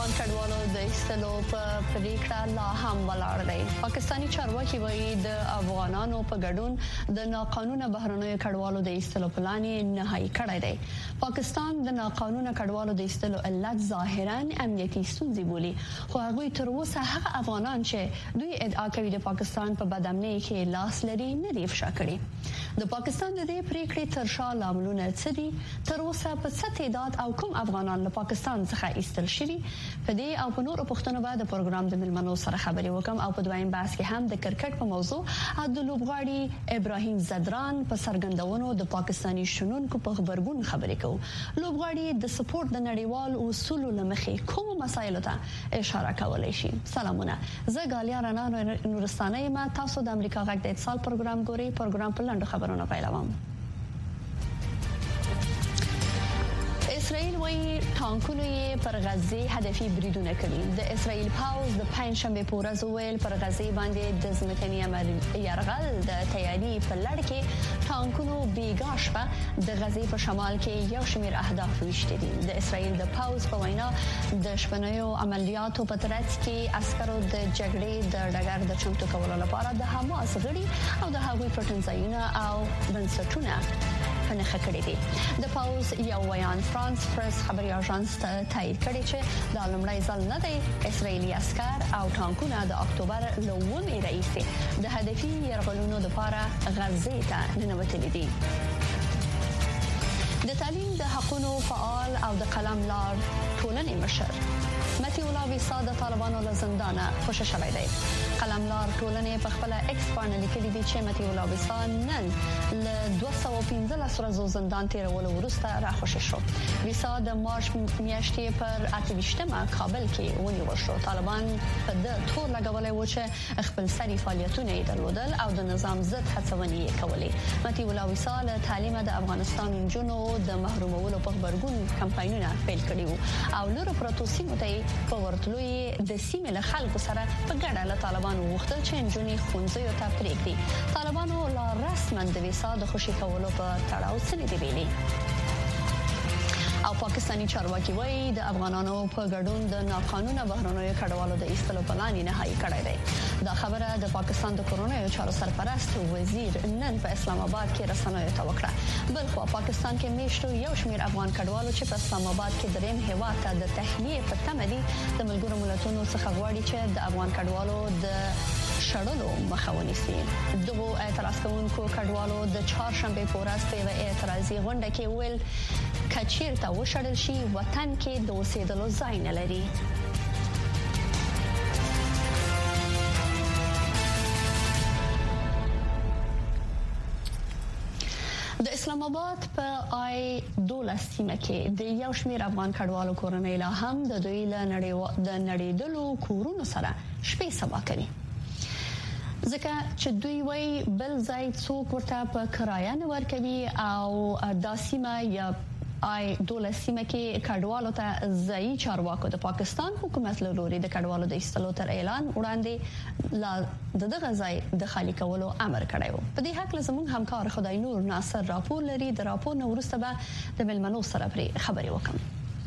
افغان کډوالو د ایستلو په پریکړه لا هم ولاړ دی. پاکستاني چارواکي وایي د افغانانو په ګډون د ناقانونه بهرنیو کډوالو د ایستلو پلان نهایی کړی دی. پاکستان د ناقانونه کډوالو د ایستلو علت ظاهرا امنیتي ستونزې بولي، خو هغوی تر اوسه هغه افغانان چې دوی ادعا کوي د پاکستان په بدامنۍ کې لاس لري نه دی افشا کړی. د پاکستان د دې پریکړې تر شا لاملونه څه دي؟ تر اوسه په څه تعداد او کوم افغانان له پاکستان څخه ایستل شوي؟ په دې او په نورو پوښتنو باندې د پروګرام د ملمنو سره خبرې وکم او په دویم بحث کې هم د کرکټ په موضوع د لوبغاړي ابراهیم زدران په سرګندونو د پاکستاني شنونکو په خبرګون خبرې کوو. لوبغاړي د سپورت د نړیوال اصولو لمخې کوم مسایلو ته اشاره کولای شي؟ سلامونه، زه غالیا رڼا نورستانه یم. تاسو د امریکا غږ د اتصال پروګرام ګورئ. پروګرام په لاندې خبرونه پیلوم. اسرائیل وایي ټانکونه پر غزه هدفي بریدونه کوي. د اسرائیل پاوز د پنځشنبه په ورځ ویل پر غزه باندې د ځمکني یرغل د تیاری په لړ کې ټانکونو بیګا شپه د غزه په شمال کې یو شمېر اهداف وشته دي. د اسرائیل د پاوز په وینا د شپنیو عملیاتو په ترڅ کې عسکرو د جګړې د ډګر د چمتو کولو لپاره د حماس غړي او د هغوی پټنځایونه او بنسټونه پنهخه کړی دي. د پاوز یو ویان فرانس پریس خبري اژانس تایید کړی چې د لومړی ځل نه دی اسرائیلي عسكر او ټانکونه د اکتوبر لومړۍ رئیسي د هدفي یرغلونو لپاره غزه ته ننوتلي دي. د تعلیم د حقوقو فعال او د قلم لار ټولنې مشر متي الله ویسا د طالبانو له زندانه خوشی شوی دی. قلم لار ټولنې په خپل ایکس باندې لیکلي دي چې متي الله ویسا نن له 215 ورځو زندان تیرولو وروسته راخوشی شو. ویسا د مارچ میاشتې پر 28مه کابل کې ونیول شو. طالبان په د تور لګولې و چې خپل سری فعالیتونه یې درلودل او د نظام ضد هڅونې یې کولې. متي الله ویسا له تعلیم د افغانستان جنو د محرومولو په خبرګون کمپاینونه پیل کړي وو او لور پروتو سیمو ته په ورتلوي د سیمې له خلکو سره په ګډه له طالبانو وغوښتل چې نجونې ښوونځیو ته پرېږدي. طالبانو لا رسما د ویسا د خوشي کولو په تړاو څه نه دی ویلي. او پاکستاني چارواکي وایي د افغانانو په ګډون د ناقانونه بهرنیو کډوالو د ایستلو پلان نهایی کړی دی. دا خبره د پاکستان د کورونیو چارو سرپرست وزیر نن په اسلام آباد کې رسنیو ته وکړه. بلخو پاکستان کې میشتو یو شمېر افغان کډوالو چې په اسلام آباد کې دریم هیواد ته د تحلیه په تمه دي د ملګرو ملتونو څخه غواړي چې د افغان کډوالو د شړلو مخه ونیسي. دغه اعتراض کوونکو کډوالو د چهارشنبه په ورځ په اعتراضي غونډه کې ویل کچیر ته وشړل شي وطن کې د اوسېدلو ځای نه لري. د اسلام آباد په آی 12 سیمه کې د یو شمېر افغان کډوالو کورنۍ لا هم د دوی له نړیدلو کورونو سره شپې سبا کوي. ځکه چې دوی وایي بل ځای څوک ورته په کرایه نه ورکوي او دا سیمه یا آی 12 سیمه کې کډوالو ته ځایي چارواکو د پاکستان حکومت له لوري د کډوالو د ایستلو تر اعلان وړاندې دغه ځای د خالی کولو امر کړی و. په دې حق زموږ همکار خدای نور ناصر راپور لري. د راپور نو وروسته به د ملمنو سره پرې خبرې وکم.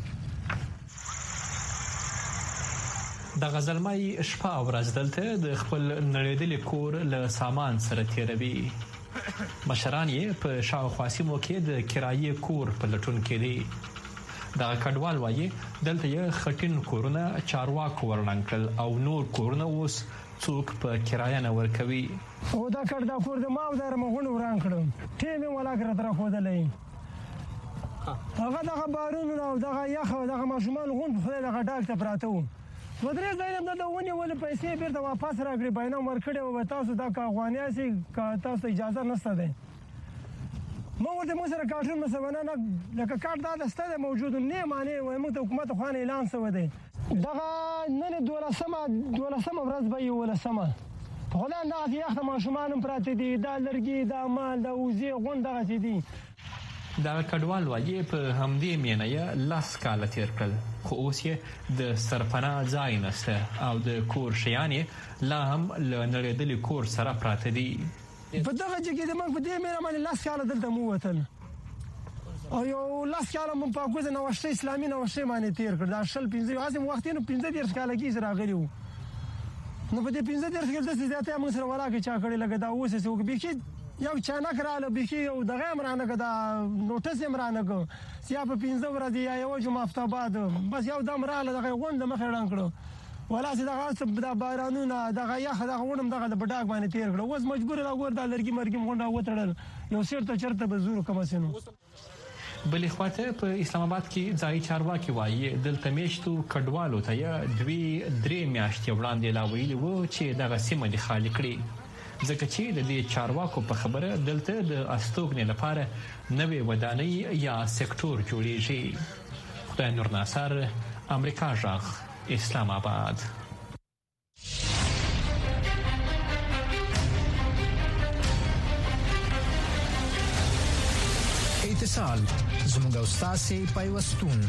د غزلمای شپه ورځ دلته د خپل نړیدلې کور له سامان سره تیروي. مشران یې په شاوخوا سیمو کې د کرایي کور په لټون کې دي. دا کډوال وایي دلته یې خټین کورونه چارواکو ورننګ کړل او نور کورونه اوس څوک په کرایه نه ورکوي. او دا کړه دا کور د ما د رمغونو وران کړم ټیم ولا کړ تر خودلې هغه دغه بارونو او دغه یخ او دغه ماشومان غون په خله دغه ډاک ته پراته وو. ودرې ځایم د ونی ول پیسې بیرته واپس راکړي باینه ورکړي او تاسو دا کاغوانیا سي تاسو اجازه نشته ده. مو ورته مو سره کارټون مسونه نه لکه کارت دا ستاسو موجود نه معنی وای موږ ته حکومت خو نه اعلان شوی دی. دغه نن 12 ورځ به یو ولسمه په خله نه یخ ماشومان پراته دي دا لرګي دا مال دا وزي غون دغه دي. دا کډوال وایي په همدې مینه یې لاس کال تیر کړل خو اوس یې د سرپناه ځای نشته او د کور شیان لا هم له نړیدلي کور سره پراته دي. په دغه چې د موږ په دې مینه باندې لاس کال دلته مو وتل او یو لاس کاله مون په کوزه نوښت اسلامي نوښت باندې تیر کړ دا شل 15 اعظم وختینو 15 کاله کې راغلی وو نو په دې 15 کې د زیاتې موږ سره ولاکه چا کړی لګا دا اوس څه وکړي یو چانه کراله بيخي یو دغه امرانه کدا نوټس امرانه کو سیا په 15 ورځې یا یو جمعه هفته بعد بس یو دم رااله دغه غوند مخې ډان کړو ولا چې دغه د بارانونه دغه یخ دغه ونم دغه د بډاک باندې تیر کړو اوس مجبور لا ور د لرګي مرګي غونډه وتړل یو سیرته چرته به زور کوم سينو بلې خواته په اسلام آباد کې ځای چارواکي وایي دلته میشتو کډوالو ته یا 2-3 میاشتې وړاندې لا ویلي وو چې دغه سیمه د خالي کړي ځکه چې د دې چارواکو په خبره دلته د استوګنې لپاره نوې ودانۍ یا سکتور جوړیږي. خدای نور ناصر، امریکا غږ، اسلام آباد. اتصال زموږ او ستاسو پیوستون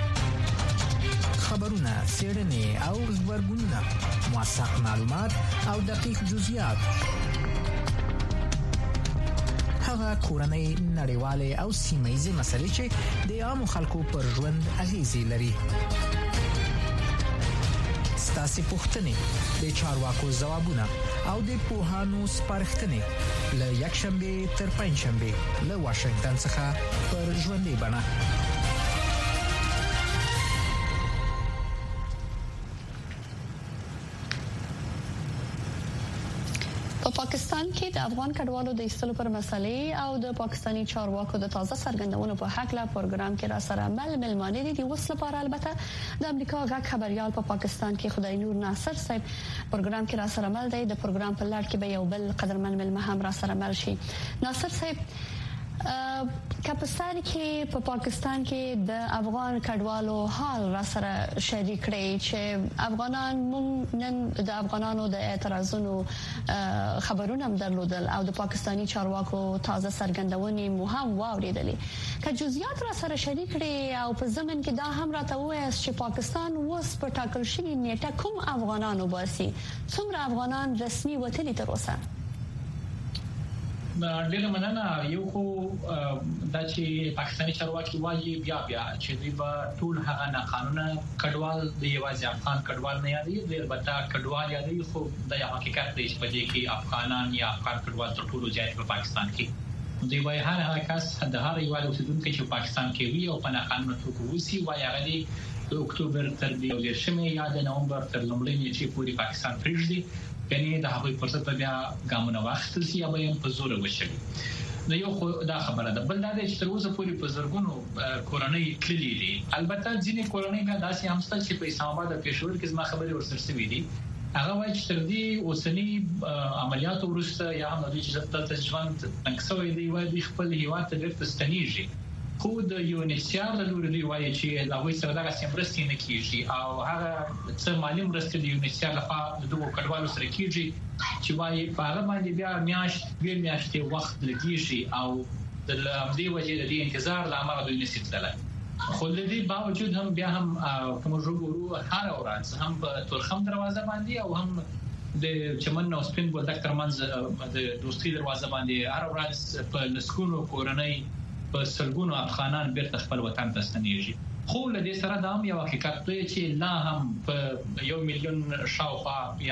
خبرونه سیړنې او خبرګونونه موثق معلومات او دقیق جزئیات هغه کورنۍ نړیواله او سیمه‌یزه مسلې چې د عامو خلکو پر ژوند اغیز لري ستاسو پوښتنې د چارواکو ځوابونه او د پوهانو سپارښتنې له یکشنبه تر پنځشنبه له واشنگټن څخه پر ژوندۍ بڼه په پاکستان کې د افغان کډوالو د ایستلو پر مسلې او د پاکستانی چارواکو د تازه څرګندونو په حق لا پروګرام کې را سره ملمانه دي وسله لپاره البته د امریکا غږ خبريال په پاکستان کې خدای نور ناصر صاحب پروګرام کې را سره مل دی د پروګرام په لړ کې به یو بل قدرمن ملمه هم را سره مل شي. ناصر صاحب کپستان کې په پاکستان کې د افغان کډوالو حال را سره شریک کړي چې افغانان نن د افغانانو د اعتراضونو خبرونه هم درلودل او د پاکستانی چارواکو تازه څرګندونې مو هم واوریدلې که جزئیات را سره شریک کړي او په ضمن کې دا هم راته وایي چې پاکستان اوس په ټاکل شوی نیټه کوم افغانانو باسي څومره افغانان رسمي وتلي تر اوسه ډیره مننه. یو خو دا چې پاکستاني چارواکي وایي بیا چې دوی به ټول هغه ناقانونه کډوال د یوازې افغان کډوال نه یادي د البته کډوال یادي خو د حقیقت دی چې په دې کې افغانان یا افغان کډوال تر ټولو زیات په پاکستان کې دوی وایي هر کس د هر یو اوسیدونکو چې پاکستان کې وي او په ناقانونه توګه وسی وایي هغه د اکتوبر تر 20 یا د نومبر تر لومړۍ نیټې پورې پاکستان پریږدي کني د هغوی فرصت په بیا ګامونه واخیستل شي یا به هم په زور وشي. نو یو خو دا خبره ده بل دا چې تر اوسه پورې په زرګونو کورنۍ تللي دي البته ځینې کورنۍ بیا داسې هم شته چې په اسلام آباد او پېښور کې زما خبرې ورسره شوې دي هغه وایي چې تر دې اوسنی عملیاتو وروسته یا هم د دې ژوند تنګسوي دی وایي خپل هیواد ته ډېر ستنیږي خو د یونیسیار له لوري دی وایي چې لا وایي سره دا سیمرستي نه کیږي او هغه څه مالی مرسته د یونیسیار لخوا د دوه کډوالو سره کیږي چې وایي په هغه باندې بیا میاشتې وخت لګیږي او د دې وجې د انتظار لامل دوی نشي تللی خو د دې باوجود هم بیا هم کوم ژوند هر ورځ هم په تورخم دروازه باندې او هم د چمن او سپین بولدک ترمنځ د دوستي دروازه باندې هر ورځ په لسکونو کورنۍ په سلګونو افغانان بیرته خپل وطن ته ستنېږي خو له دې سره دا هم یو حقیقت دی چې لا هم په 1 میلیون شاوخوا یا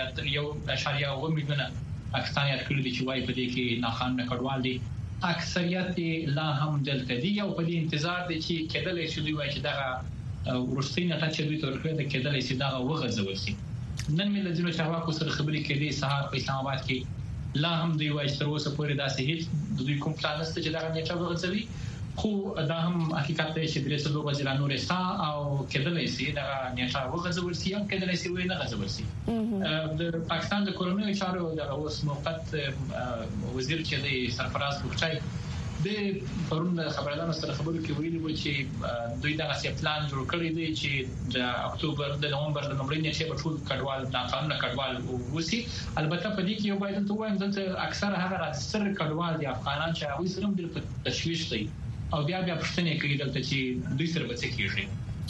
1.1 میلیون پاکستانیان کړي چې وایي په دې کې ناقانونه کډوال دي اکثریت لا هم دلته دي او په دې انتظار دي چې کېدلې شي دوی وایي چې دا ورستۍ نه چې دوی تر کړه کېدلې شي دا وغځول شي. نن مې له ځینو چارواکو سره خبرې کړې سهار په اسلام آباد کې لا هم دوی وایي تر اوسه پورې داسې هیڅ دوی کوم پلان نشته چې دا نیټه وغځوي خو دا هم حقیقت دی چې درې څلور وزیران نور ستا او کېدلې شي دا نیټه وغځول شي او کېدلې شي وای نه غځول شي. د پاکستان د کورونو چارو د اوس موقت وزیر چې دی سرفراز بخچای د پرون خبرلانو سره خبرو کې ویلي و چې دوی دا څه پلان جوړ کړی دی چې د اکتوبر د نومبر د لومړۍ نیټې په ټول کډوال ناقانونه کډوال وسی البته په دې کې یو باید ته وایم چې اکثر هغه راځي کډوال دي افغانان چې هغه سره د تشویش دي او بیا پښتنې کوي دلته چې دوی سره به څه کیږي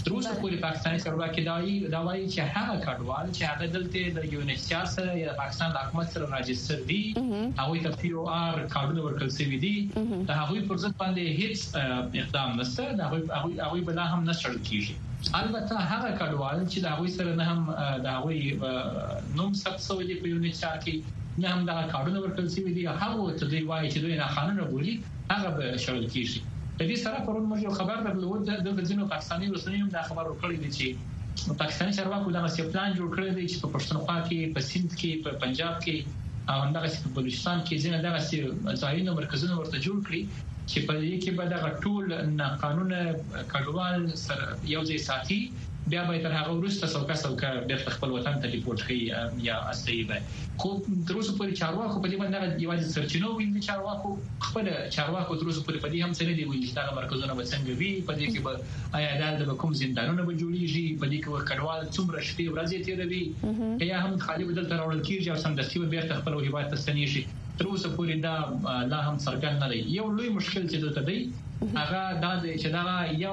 تر اوسه پورې پاکستاني چارواکي دا وایي چې هغه کډوال چې هغه دلته د یونیسیار سره یا پاکستان حکومت سره راجستر دي هغه ته POR کارډونه ورکړل شوی دي دا هغه پر ضد باندې هیڅ اقدام نشته دا هغه بل هم نشړل کیږي البته هغه کډوال چې دا هغه سره نه هم دا هغه نوم ثبت شوی دی په یونیسیار کې نه هم دا کارډونه ورکړل شوی دي هغه ته دی وایي چې دوی نه قانون بولي هغه به شړل کیږي د دې سره پرون موږ خبر درلود د ځینو پاکستاني رسنیو دا خبر ورکړی دی چې پاکستاني چارواکو دا څه پلان جوړ کړی دی چې په پښتونخوا کې په سند کې په پنجاب کې او همدغه په بلوچستان کې ځینې دغه ځایونه مرکزونه ورته جوړ کړي چې په دې کې به دغه ټول قانون کډوال سره یو ځای ساتي بیا به تر هغه وروسته څوکه بیرته خپل وطن ته ریپورټ کوي یا استایبه خو تر اوسه پورې چارواکو په دې باندې یوازې سرچینو ویلي چارواکو خپل چارواکو تر اوسه پورې په دې هم څه نه دی ویلي چې دا مرکزونه به څنګه وي په دې کې به آیا د کوم زندانونه به جوړیږي په دې کې کډوال څومره شپې ورځې تیروي یا هم خالي بدل تر اورل کیږي او سمدستي به بیرته خپل هیواد ته ستنې شي تر اوسه پورې دا لا هم څرګند نه دی یو لوی مشکل چې دلته دی هغه دا چې دا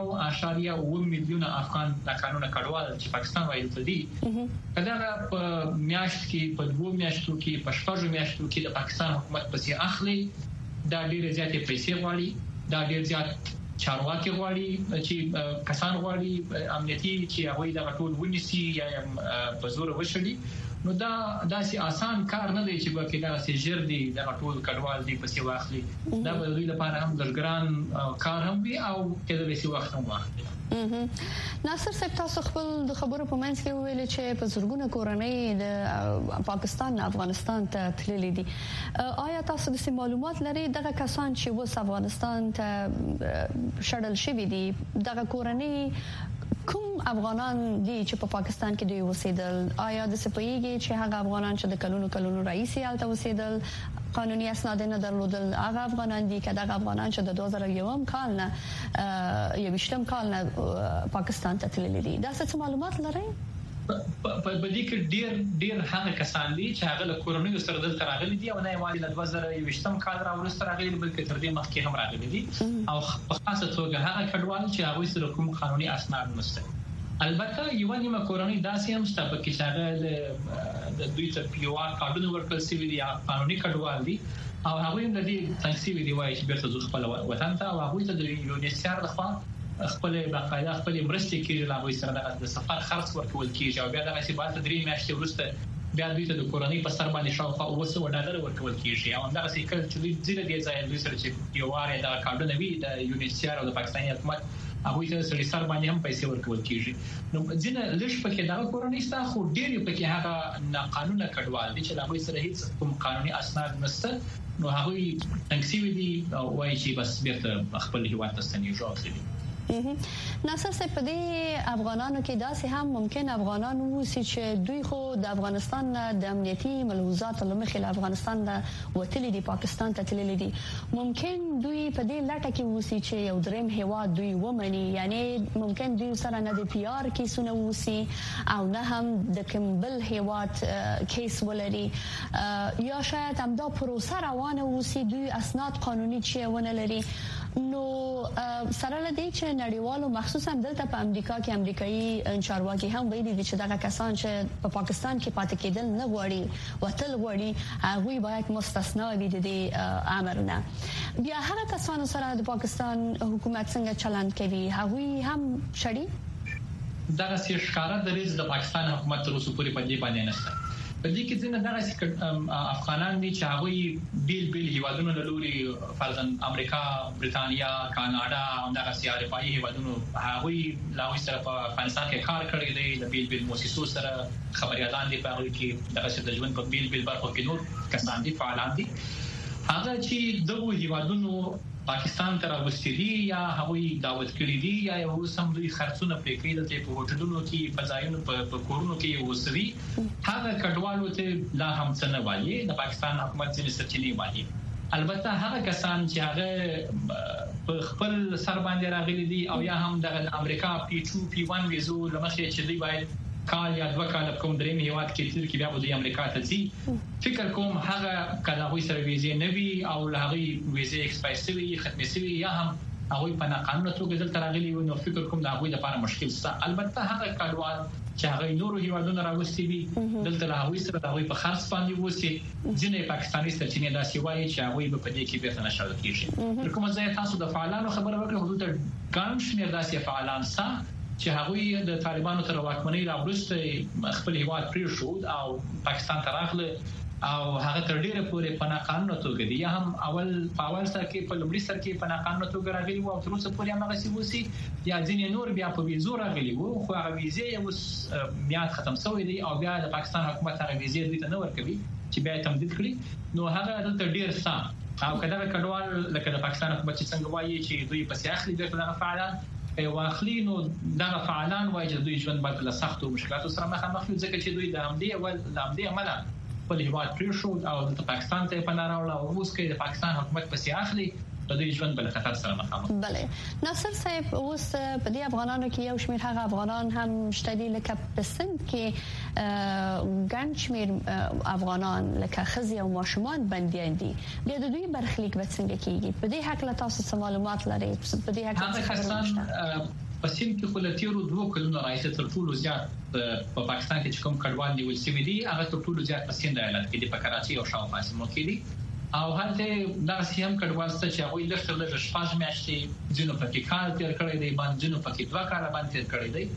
1.1 میلیون افغان د قانون کډوال چې پاکستان وایي ته دي کله په میاشت کې په 2 میاشتو کې په 6 میاشتو کې د پاکستان حکومت پسې اخلي دا ډېر زیاتې پیسې غواړي دا ډېر زیات چارواکي غواړي چې کسان غواړي امنیتي چې هغه د ټول ونیسي یا په زور وشړي نو دا داسې آسان کار نه دی چې به کې دا سي جر دي د ټول کډوال دی پسې واخلي دا به دوی لپاره هم درګران کار هم وي او کله به سي وخت هم واخلي ناصر صاحب تاسو خپل د خبرو په منځ کې ویل چې په زړګونه کورنۍ د پاکستان افغانستان ته تللي دي آیا تاسو د معلومات لري دغه کسان چې وس افغانستان ته شړل شوی دي دغه کورنۍ کوم افغانان دي چې په پاکستان کې دوی اوسېدل آیا د سپېږي چې هغه افغانان چې د کلونو رئیس یالته اوسېدل قانوني اسناد نه درلودل هغه افغانان دي چې دغه افغانان چې د 2001 کال نه یوشتم کال نه پاکستان ته تللي دي دا څه معلومات لري په دې کې ډېر هغه کسان دي چې هغه له کورنۍ سره دلته راغلي دي او نه یوازې د 2020م کال راوړسته راغلي بلکې تر دې مخکې هم راغلي دي او په خاصه توګه هغه کډوال چې هغه سره کوم قانوني اسناد نشته البته یو نیمه کورنۍ داسې هم شته چې هغه د دوی ته POR کارډونه ورکړل شوی دي قانوني کډوال دي او هغه هم د دې تنسیب دی وایي چې بیرته ځو خپل وطن ته او هغه ته د یونیسیار لخوا خپل باقاعده خپل مرستې کېږي لا وایي سره د سفر خرڅ ورکول کېږي او بیا د سیبال تدریج میاشتې وروسته بیا دوی ته د کورنۍ په سر باندې شاوخوا $200 ورکول کېږي او دا څه کله چې دوی ځینې دي ځای دوی سره چې یو واره د کارډونه وی د یونیسیار او د پاکستاني حکومت هغه ته سر باندې هم پیسې ورکول کېږي نو ځینې لږ پکې دا کورنۍ ستا خو ډېر پکې هغه ناقانونه کډوال دي چې هغه سره هیڅ کوم قانوني اسناد نشته نو هغه تنګسي دي او وایي چې بس بیرته خپل هیواد ته ستنېږي ناصر صاحب په دې افغانانو کې داسې هم ممکن افغانان ووسی چې دوی خو د افغانستان د امنیتي ملحوظات لمخې له افغانستان د وتلي دي پاکستان ته تللي دي ممکن دوی په دې لټه کې ووسی چې یو دریم هیواد دوی ومني یعنی ممکن دوی سره نه د PR کیسونه ووسی او نه هم د کمبل هیواد کیس ولري یا شاید هم دا پروسه روانه ووسی دوی اسناد قانوني چې ونه لري نو سره لدی چې نړیوالو مخصوصا دلته په امریکا کې امریکایي چارواکي هم ویلي دي چې دغه کسان چې په پاکستان کې پاتې کېدل نه غواړي وتل غواړي هغه باید مستثنا وي د امر نه بیا هغه کسانو سره د پاکستان حکومت څنګه چلند کوي هغه هم شړي دغه ښکارا د پاکستان حکومت تر اوسه پورې په دې باندې نشته په دې کې ځینې دغه افغانان دي چې هغه بیل هیوادونو له لوري فرضاً امریکا برتانیا کاناډا او دغه اروپایي هیوادونو هغه لاوي سره په افغانستان کې کار کړی دی د بیل مؤسسو سره خبريالان دي په هغه کې دغه د ژوند په بیل برخو کې نور کسان دي فعالان دي هغه چې دغه هیوادونو پاکستان ته راوستي دي یا هغوی دعوت کړی دي یا یو سم دوی خرڅونه پرې کړی دي په هوټلونو کې په ځایونو په کورونو کې وسوي هغه کډوالو ته لا هم څه نه وایي د پاکستان حکومت ځینې سرچینې وایي البته هغه کسان چې هغه په خپل سر باندې راغلي دي او یا هم د امریکا P2 P1 ویزو لمخې چې دوی باید کال یا 2 کال کوم درې هیواد کې تل کې بیا د امریکا ته ځي فکر کوم هغه کله وې سره ویزه نه وي او هغه ویزه ایکسپایر شوی ختمه شوی یا هم هغه په ناقانونه توګه دلته راغلي و نو فکر کوم دا هغه لپاره مشکل څه البته هغه کډوال چې هغه نورو هیوادونو راوستي وي دلته له هغه سره د هغه په خاص باندې وسی ځینې پاکستاني سرچینې داسې وایي چې هغه په دې کې بیرته نشو کېږي تر کومه ځای تاسو د فعالانو خبره وکړه حدود ګڼ شمېر داسې فعالان سره چې هغه د طالبانو تر واکمنۍ راوړسته خپل هیواد پرې شو او پاکستان ته راغله او هغه تر ډیره پورې په ناقانونه توګه دي یا هم اول سره کې په لومړي سر کې په ناقانونه توګه راغلي وو او تر اوسه پورې هم هغه سیوسي یا ځینې نور بیا په ویزو راغلي وو خو هغه ویزې یو میاد ختم شوی دی او بیا د پاکستان حکومت هغه ویزې دوی ته نه ورکوي چې بیا تمدید کړي نو هغه دلته ډیر څه او کله کډوال لکه د پاکستان حکومت چې څنګه وایي چې دوی په سیاخلي دغه فعالان واخلي نو دغه فعالان وایي چې دوی ژوند باندې له سختو مشکلاتو سره مخامخ دي ځکه چې دوی د همدې عمله په هیواد پرې شو او د پاکستان ته پناه راوړل او اوس کې د پاکستان حکومت په سیاخلي د دوی ژوند بل خطر سره مخامخ بله ناصر صاحب اوس په دې افغانانو کې یو شمېر هغه افغانان هم شته دي لکه په سند کې ګڼ شمېر افغانان لکه ښځې او ماشومان بندیان دي بیا د دوی برخلیک به څنګه کیږي په دې حق له تاسو څه معلومات لرئ په دې حق څه په سیم کې خلتیرو 2 کلونو راځي تر ټولو زیات په پاکستان کې چې کوم کډوال نیول شوی دي هغه تر ټولو زیات په سند ایالت کې د کراچي او شاوخوا سیمو کې دي او هلته دا سیم کډوال څه چې هغه لږ تر لږه شپږ میاشتې ځینو پکې کال تیر کړی دی باندې ځینو پکې 2 کال باندې تیر کړی دی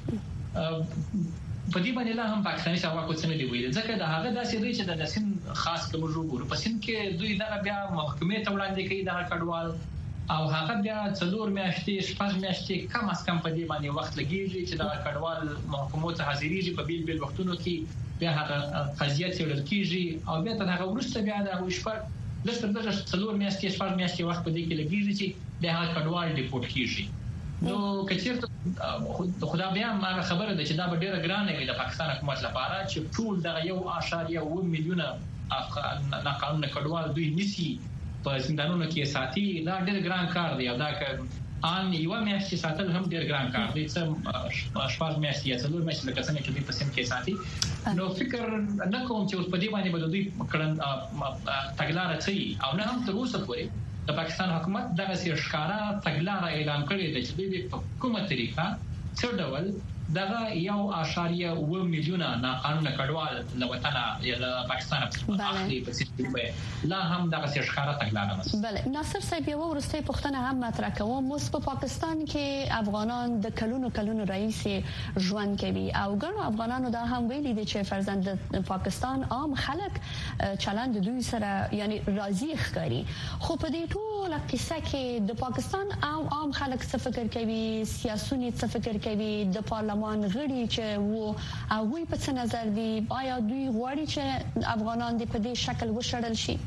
په دې باندې لا هم پاکستاني شاوخوا څه نه دی ویل ځکه دا هغه داسې دی چې د سند خاص کوم ژوند په سند کې دوی دا بیا محکمې ته وړاندې کوي دا کډوال او هغه بیا 4 میاشتې 6 میاشتې کم از کم په دې باندې وخت لګیږي چې دا کډوال محکمو ته حاضرېږي په بیل وختونو کې بیا هغه قضیه څېړل کیږي او بیا تر هغه وروسته بیا د وشپړ لږ تر لږه 4 میاشتې 6 میاشتې وخت په دې کې لګیږي چې بیا هغه کډوال ډیپورت کیږي نو کچېرته خدا بیا ما خبره ده چې دا به ډیره ګرانه وي د پاکستان حکومت لپاره چې ټول د 1.1 میلیونه ناقانونه کډوال دوی نسی په زندانونو کې ساتي دا ډېر ګران کار دی او دا ان یو میاشتې ساتل هم ډېر ګران کار دی چې شپږ میاشتې یا 4 میاشتې لکه څنګه چې دوی په سیم کې ساتي نو فکر نه کوم چې اوس په دې باندې به دوی کړن تګلارې چي او نه هم تر اوسه پورې د پاکستان حکومت دغه ښکارا تګلارې اعلان کړې ده چې دوی په کومه طریقه څه ډول دغه 1.1 میلیونه ناقانونه کډوال له وطن یا له پاکستان اخلي په سیستم لا هم دغه ښکارا تګلارې مس بله ناصر صاحب یو ورسته پښتنه هم مطرح کوم اوس په پاکستان کې افغانان د کلونو رئیس ژوند کوي او ګڼو افغانانو دا هم ویلي دي چې فرزند د پاکستان عام خلک چلند دوی سره یعنی راضي ښکاري خو په دې ټول قصه کې د پاکستان عام خلک څه فکر کوي سیاسيون څه فکر کوي د پارلمان غړي چې وو هغه په څه نظر دي آیا دوی غواړي چې افغانان د په دې شکل وشړل شي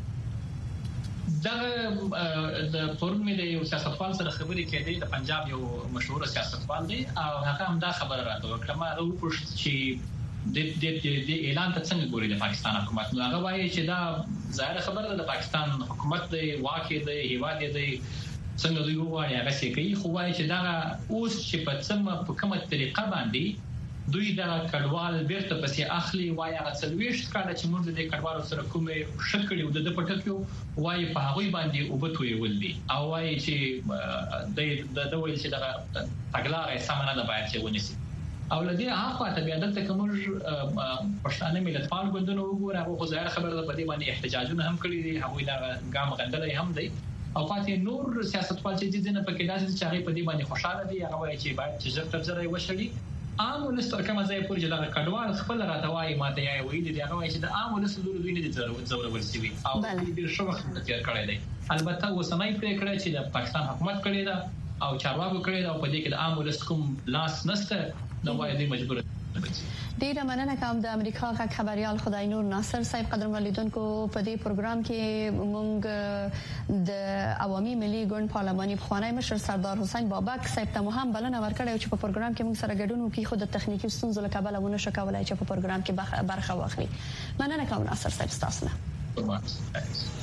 دا د پورمې د یو سیاستوال سره خبرې کېدې د پنجاب یو مشهور سیاستوال دی او هغه هم دا خبره راته وکړه ما وپوښتنه چې د اعلان ته څنګه ګوري د پاکستان حکومت نو هغه وایي چې دا ظاهر خبره ده د پاکستان حکومت دی واقع دی هیواد دی څنګه دوی وایي هغه څه کوي خو وایي چې دا اوس چې په کومه طریقه باندې دوی دا کډوال بیرته پسې اخلي وایي هغه څلويشت کاله چې موږ د کډوالو سره کومه شکل د پټکیو وایي په هغه باندې وبتوي ولدي او وایي چې د دوی چې دا تګلارې سمونه ده باید چې ونیسي او لدی هغه ته بیا دلته کوم پښتانه ملتپال ګوندونه وګوره هغه خو ظاهر خبره ده په دې باندې احتجاجونه هم کړی دي هغه دا ګام غندلې هم دی او پاتې نور سیاستوال چې دینه پکې داسې چې هغه په دې باندې خوشاله دي هغه وایي چې باید چې زر تر زر وشړي عام ولستر کومه ځای پورې چې دا کډوال خپل راټوي ماته یې ویلي دی هغه وایي چې د عام ولستر دوی نه دي زور ورسوي او دې شو وخت تیر کړی دی البته وسمای پرې کړی چې د پاکستان حکومت کړی دا او چارواکو کړی دا په دې کې د عام ولست کوم لاس نشته نو وایي دوی مجبور ډیره مننه کوم د امریکا غږ خبريال خدای نور ناصر صاحب قدرمن لیدونکو په دې پروګرام کې موږ د عوامي ملي ګوند پارلماني پخوانی مشر سردار حسین بابک صاحب ته هم بلنه ورکړې چې په پروګرام کې موږ سره ګډون وکړي خو د تخنیکی ستونزو له کبله ونه شو کولای چې په پروګرام کې برخه واخلي مننه کوم ناصر صاحب تاسو نه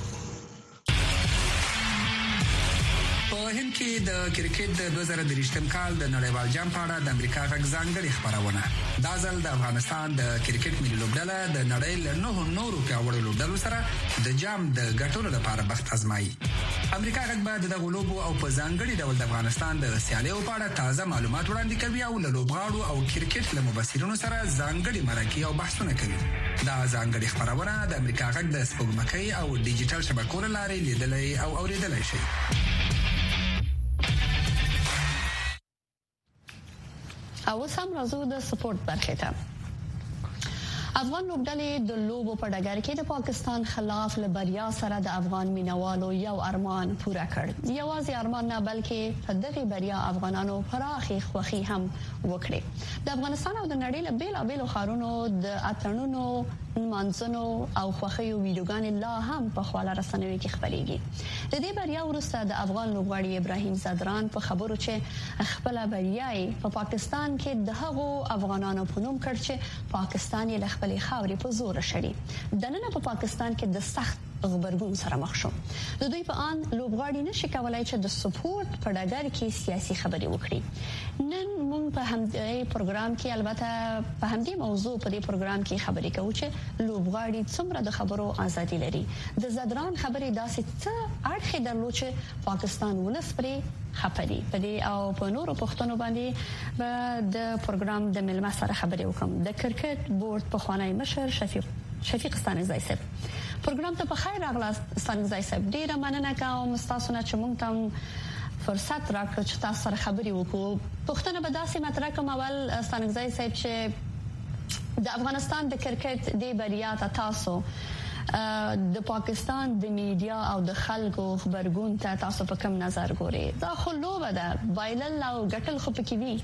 په هند کې د کرکټ د 2023م کال د نړیوال جام په اړه د امریکا غږ ځانګړي خبرونه دا ځل د افغانستان د کرکټ ملي لوبډله د نړۍ له نورو پیاوړو لوبډلو سره د جام د ګټلو لپاره بخت ازمایي امریکا غږ به د غلوبو او په ځانګړي ډول د افغانستان د سیالیو په اړه تازه معلومات وړاندې کوي او له لوبغاړو او کرکټ له مبصرینو سره ځانګړي مرکې او بحثونه کوي. دا ځانګړي خبرونه د امریکا غږ د سپوږمکۍ او ډیجیټل شبکو له لارې لیدلای او اوریدلای شي. او سم راځو د سپورت برخه ته. افغان لوبډلې د لوبو په ډګر کې د پاکستان خلاف له بریا سره د افغان مینوالو یو ارمان پوره کړ. یوازې ارمان نه بلکې په دغه بریا افغانانو پراخي خوښي هم وکړي. د افغانستان او د نړۍ له بیلابیلو ښارونو د اتڼونو، منځونو او خوښیو ویډیوګانې لا هم په خواله رسنیو کې خپرېږي. د دې بریا وروسته د افغان لوبغاړي ابراهیم زدران په خبرو چې خپل بریا په پاکستان کې د هغو افغانانو په نوم کړ چې پاکستان یې له خپلې خاورې په زور شړي. دننه په پاکستان کې د سخت غبرګون سره مخ شو. د دوی په ان لوبغاړي نشي کولای چې د سپورت په ډګر کې سیاسي خبرې وکړي. نن موږ په همدې پروګرام کې البته په همدې موضوع په دې پروګرام کې خبرې کوو چې لوبغاړي څومره د خبرو ازادي لري. د زدران خبرې داسې څه اړخ درلود چې پاکستان ولس پرې خبري په دې او په نورو پښتنو باندې د پروګرام د ملما سره خبرې وکم. د کرکټ بورډ په خوانی مشر شفیق ستانکزی صاحب پروګرام ته په خیر راغلاست. ستانکزی صاحب ډیره مننه کوم تاسو نه چې موږ ته فرصت راکړ چې تاسو سره خبرې وکړو. پښتنه به داسې مطرح کوم اول ستانکزی صاحب چې د افغانستان د کرکټ د بریا تاسو د پاکستان د میډیا او د خلکو خبرګون ته تاسو په کوم نظر ګورئ؟ دا خو لوبه ده، بایلل او ګټل خو پکې وي.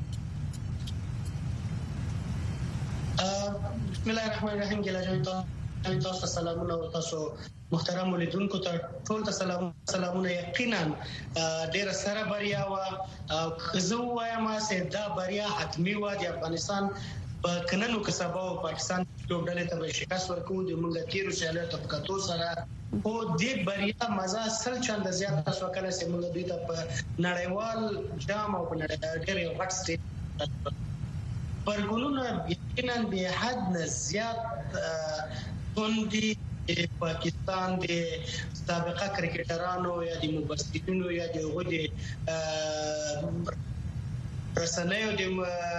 بسم الله الرحمن الرحیم. تاسو سلامونه او تاسو محترم لیدونکو ته ټول ته سلامونه. یقینا ډیره سره بریا وا خزو وایم چې دا بریا حتمی و د افغانستان په کننو کې سبا او پاکستان لوبډلې ته شکست ورکوي. د موږ تیرو سیالیو طبقاتو سره او د بریا مزه سل چند زیات تاسو کله چې موږ دوی ته په نړیوال جام او په نړیوال ډېر غټ سټیج پرګونو یقینا به حد نه زیات توندي پاکستان د سابقه کرکټرانو یا د مبصرینو یا د غوډي رسنیو د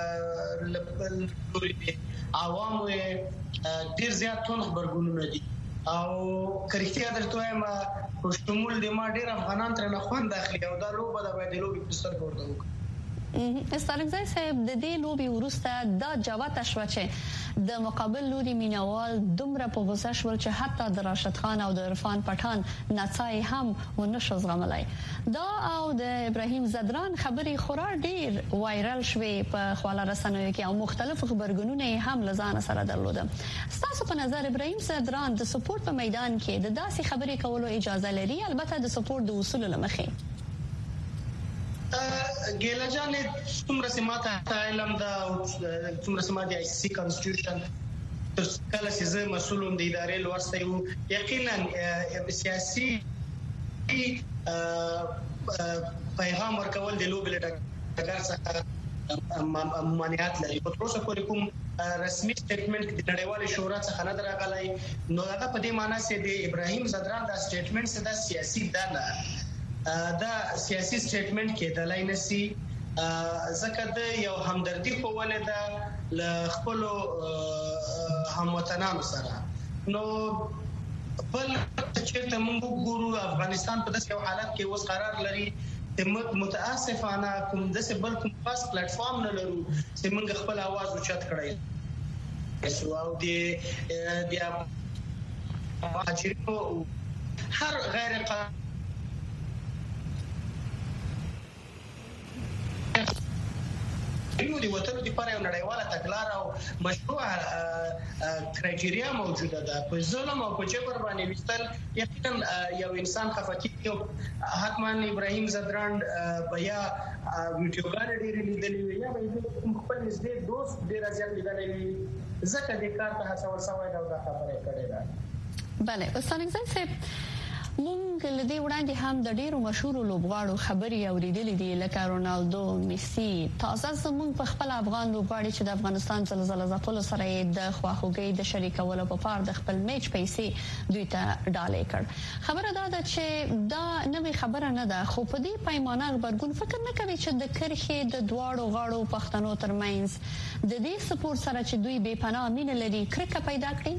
عوامو ډیر زیات تون خبرګونونه دي او کرکټیا درته وایم په شمول د ما ډیر افغانان تر نه خوان داخلي او دا لوبه د باید لوبي په سر ورته وکړي. ستانکزی صاحب د دې لوبي وروسته دا جواب شو چې د مقابل لوري مینوال دومره په غوسه شول چې حتی د راشد خان او د عرفان پټان نڅای هم ونشو زغملای. دا او د ابراهیم زدران خبري خورا ډیر وایرل شوې په خواله رسنیو کې او مختلف خبرګونونه هم لزان سره درلوده. ستاسو په نظر ابراهیم زدران د سپورت په میدان کې د داسې خبرې کولو اجازه لري؟ البته د سپورت د اصول لمخې ګیلا جان څومره سماته علم دا څومره سماته آی سی کانسټیټیوشن کله چې زه مسؤلون د ادارې لوسته یو یقینا سیاسي پیغام ورکول د لوبې ډګر څخه ممانعت لري. په تاسو پورې کوم رسمي سټیټمنټ د نړیوال شورا څخه نه درغلی نو هغه په دې معنی چې د ابراهیم زدران دا سټیټمنټ څه د سیاسي دانه دا سیاسي سټیټمنټ کې د لاینسي ځکه د یو همدردي خو ولدا ل خپل هموطنانو سره نو بل چې موږ ګورو افغانستان په داسې یو حالت کې اوس قرار لري متاسفانه کوم داسې بل کوم خاص پلیټفارم نه لرو چې موږ خپل आवाज اوچت کړی او د مهاجرینو هر غیر د وطن لپاره یو نړیواله تګلارې او مشروع کرایټیریا موجوده ده. په ظلم او په جبر باندې وستل یقینا یو انسان خفقي او حتما ابراهیم زدران بیا ویډیوګان ډېرې لیدلې وي یا خپل نږدې دوست ډېر ځل لیدلې وي ځکه د کار ته هڅول شوی دا خبره کړې ده. بله ستانکزی صاحب مونږ لدی وړاندې هم د ډیرو مشهور لوبغاړو خبري اوریدلې دي لکه رونالدو، میسي. تاسو زموږ په خپل افغان لوبغاړي چې د افغانستان زلزلہ ځپلو سره د خواخوږي د شریکولو په پار د خپل میچ پیسې دوی ته ډالې کړ. خبره دا ده چې دا نوې خبره نه ده، خو په دې پیمانه خبرګون فکر نه کوي چې د کرخې د دواړو غاړو پښتنو ترمنځ د دې سپورت سره چې دوی بے پناه مینه لري کرکه پیدا کړي.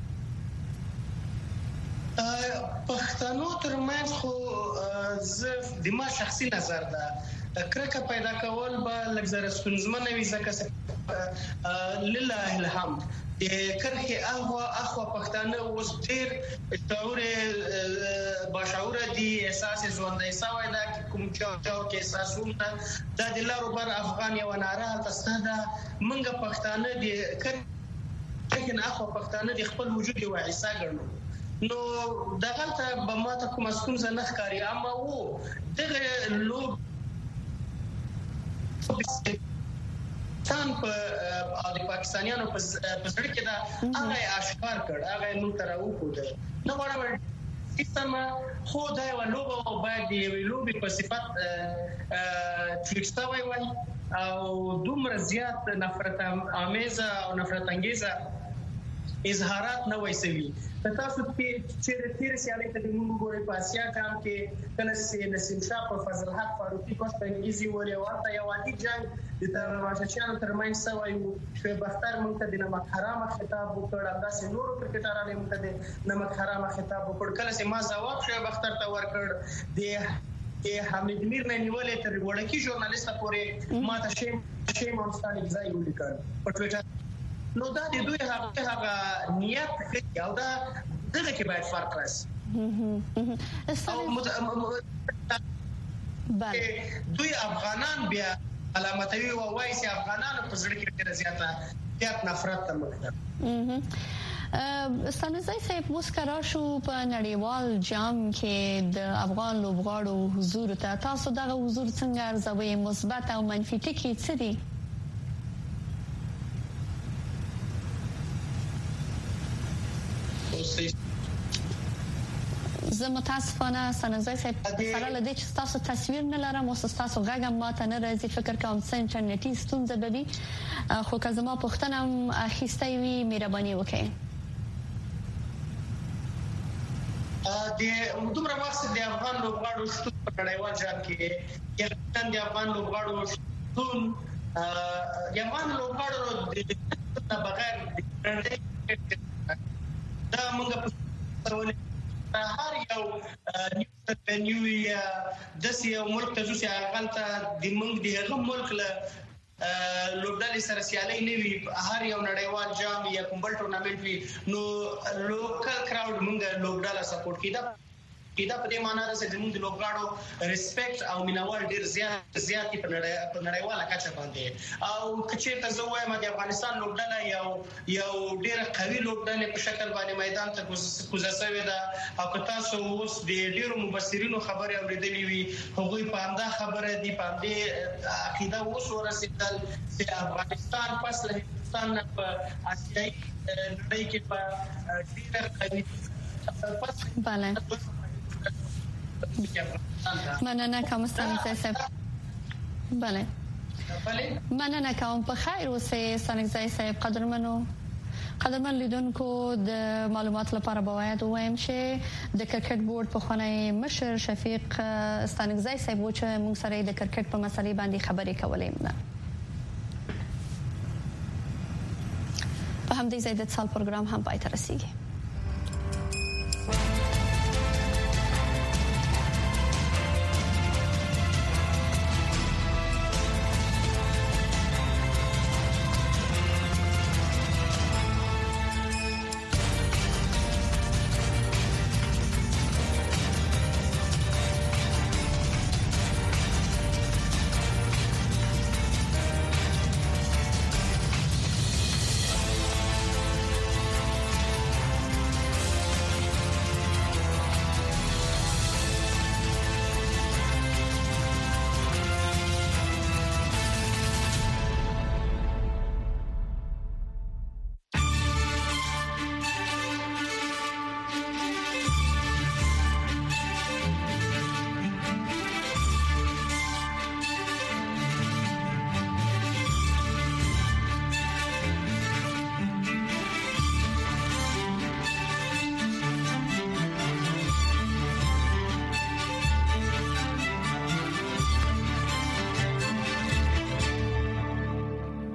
پښتنو ترمنځ خو زه د ما شخصي نظر ده کرکه پیدا کول به لږ زره ستونزمنه وي ځکه لله الحمد د کرکه اخوا پښتانه اوس ډېر شعور باشعور دي احساس ژوندۍ سوی دا کوم چاو کې احساسونه د لارو بر افغان یو ناره تاسو دا منګه پښتانه د کرکه اخوا پښتانه د خپل وجود یو حصہ ګڼو. نو دغلته به ماته کوم ستونزه نه ښکاري، اما وو دغه لوب پاکستان په د پاکستانیانو په ځړ کې دا هغه اشکار کړ، هغه نو تر او کو ده نو غواړم سیستم خو دا یو لوب او باید دی لوب په صفت تلکستوي وای او دومره زیات نفرت آمیزه او نفرت انگیزه اظهارات نه وایسوي. تاسو کې چې تیر سیالي ته د موږ ګوري په اسیا کام کې کله چې نسیم شاه په فضل حق فاروقي کوټ په انګلیزي ولې ورته یو عادي جنگ د تماشاچیانو ترمنځ سوی وو چې بختر موږ ته د نمک حرامه خطاب وکړ، همداسې نورو کرکټرانو موږ ته د نمک حرامه خطاب وکړ. کله چې ما ځواب شوی بختر ته ورکړ د حمید میر نه نیولې تر وړکی ژورنالیست پورې ما ته شیم مونستاني ځای ولیکل په ټویټر. نو دا د دوی هغه نیت او دا دغه کې باید فرق راشي. دوی افغانان بیا علامتوي او وایي چې افغانانو په ځړ کې ډېر زیات نفرت تمکه. ستانزای صاحب مسکرا شو په نړیوال جام کې د افغان لوبغاړو حضور ته تاسو دغه حضور څنګه ارزوي؟ مثبت او منفي ټکي څه دي؟ زه متاسفانه سنځای صاحب سره لدې چې تاسو تصویر نه لرم او تاسو غږ ماته نه راځي. فکر کوم چې انټرنیټي ستونزه به وي، خو که زما پوښتنه اخیسته وي مهرباني وکړئ. د دومره وخت د افغان لوبغاړو شتون په نړیوال جام کې یقینا د افغان لوبغاړو شتون افغان لوبغاړو د بغیر دا موږ په هر یو نیو د سیو ملک ته ځو هغه د موږ د هغه ملک له لوبډلې سره سیالي نه وي. هر یو نړیوال جام یا کوم بل ټورنمنت وي نو لوکل کراود موږ لوبډله سپورټ کیدا په دې معنی ده چې موږ د لوبغاړو ریسپیکټ او مینوال ډیر زیات په نړیواله کچه باندې او کچې ته زه وایم د افغانستان لوبډله یو ډیر قوي لوبډله په شکل باندې میدان ته کوزه شوې ده او که تاسو اوس د ډیرو مبصرینو خبرې اوریدلې وي هغوی په همدا خبره دي په همدې عقیده اوس ورسېدل چې افغانستان پس له هندوستان په آسیایي نړۍ کې په ډیر قوي بله مننه کوم ستانګزای صاحب. بله مننه کوم. په خیر اوسئ ستانګزای صاحب. قدرمن لیدونکو د معلومات لپاره باید وایم چې د کرکټ بورډ په خونې مشر شفیق ستانګزای صاحب چې موږ سره د کرکټ په مسلې باندې خبرې کولې ده. په همدې ځای د څال پروګرام هم پای ته رسیږي.